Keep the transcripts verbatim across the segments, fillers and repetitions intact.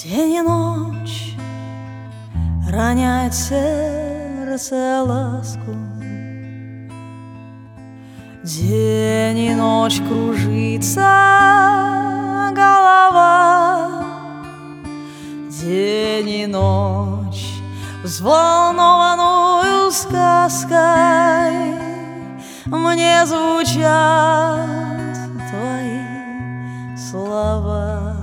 День и ночь роняет сердце ласку, день и ночь кружится голова, день и ночь взволнованную сказкой мне звучат твои слова.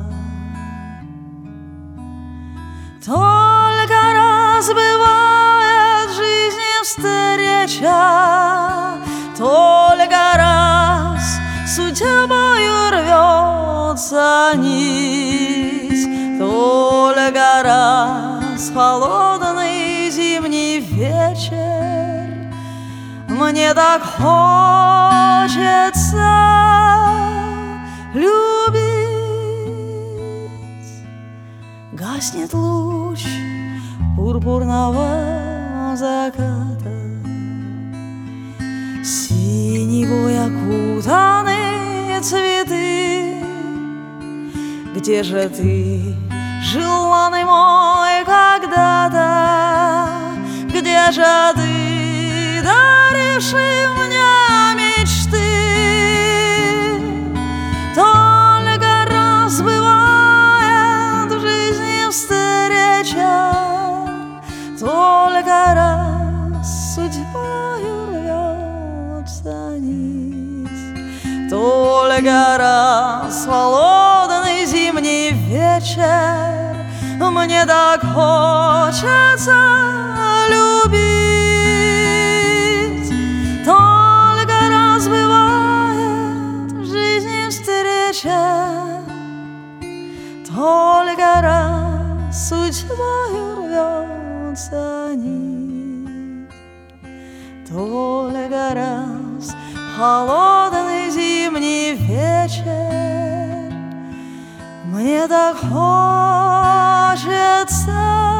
Только раз бывает в жизни встреча, только раз судьбою рвется нить, только раз холодный зимний вечер мне так хочется любить. Гаснет луч пурпурного заката, синевой окутаны цветы. Где же ты, желанный мой когда-то? Где же ты, даривший мне мечты? Только раз бывает в жизни встреча, только раз судьбою рвется нить, только раз холодный зимний вечер мне так хочется любить. Только раз бывает в жизни встреча, только раз судьбою рвется нить, только раз холодный зимний вечер мне так хочется